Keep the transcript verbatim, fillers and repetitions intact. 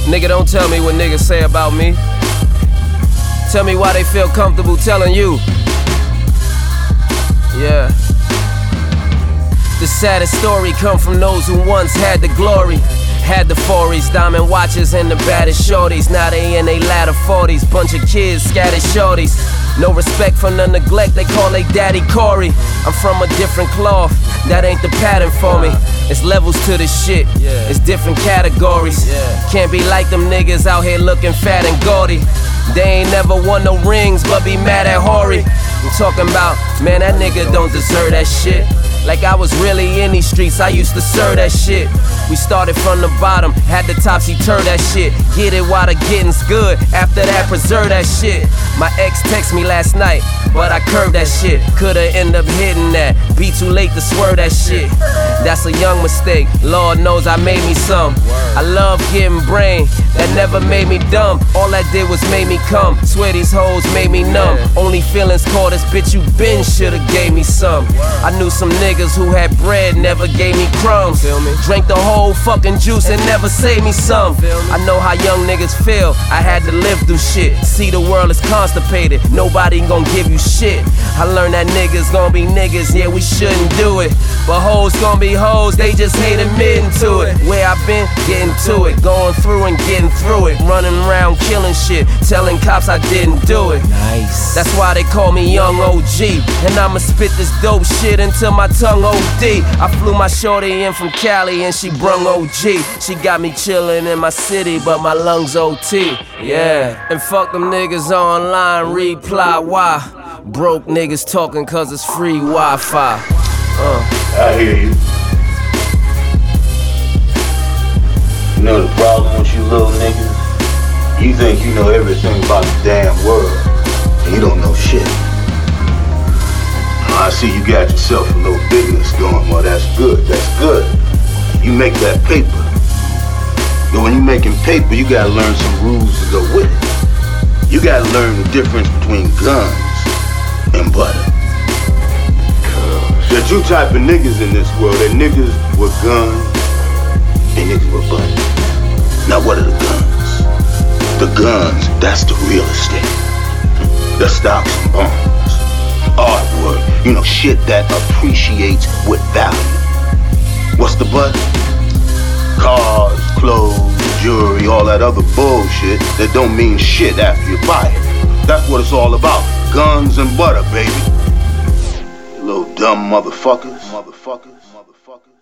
Nigga, don't tell me what niggas say about me. Tell me why they feel comfortable telling you. Yeah. The saddest story come from those who once had the glory. Had the fours, diamond watches, and the baddest shorties. Now they in they latter forties. Bunch of kids, scattered shorties. No respect for the neglect, they call they daddy Corey. I'm from a different cloth, that ain't the pattern for me. It's levels to this shit, it's different categories. Can't be like them niggas out here looking fat and gaudy. They ain't never won no rings, but be mad at Hori. I'm talking about, man, that nigga don't deserve that shit. Like I was really in these streets, I used to serve that shit. We started from the bottom, had the topsy-turv that shit. Get it while the getting's good, after that preserve that shit. My ex text me last night, but I curved that shit. Coulda end up hitting that, be too late to swerve that shit. That's a young mistake, Lord knows I made me some. I love getting brain, that never made me dumb. All that did was make me come, swear these hoes made me numb. Only feelings caught this bitch, you been shoulda gave me some. I knew some niggas who had bread, never gave me crumbs. Drank the whole fucking juice and never saved me some. I know how young niggas feel, I had to live through shit. See the world is constipated, nobody gon' give you shit. I learned that niggas gon' be niggas, yeah we shouldn't do it. But hoes gon' be hoes, they just hate admitting to it. Where I been, getting to it, going through and getting through it. Running around killing shit, telling cops I didn't do it. Nice. That's why they call me Young O G. And I'ma spit this dope shit until my tongue O D. I flew my shorty in from Cali and she brung O G. She got me chillin' in my city, but my lungs O T. Yeah. And fuck them niggas online, reply why. Broke niggas talking cause it's free Wi-Fi. Uh. I hear you. You know the problem with you little niggas? You think you know everything about the damn world, and you don't know shit. I see you got yourself a little business going. Well, that's good, that's good. You make that paper. But when you making paper, you gotta learn some rules to go with it. You gotta learn the difference between guns and butter. There are two type of niggas in this world. There are niggas with guns and niggas with butter. Now what are the guns? The guns, that's the real estate. The stocks and bonds. Artwork, you know, shit that appreciates with value. What's the butter? Cars, clothes, jewelry, all that other bullshit that don't mean shit after you buy it. That's what it's all about. Guns and butter, baby. Little dumb motherfuckers. Motherfuckers. Motherfuckers.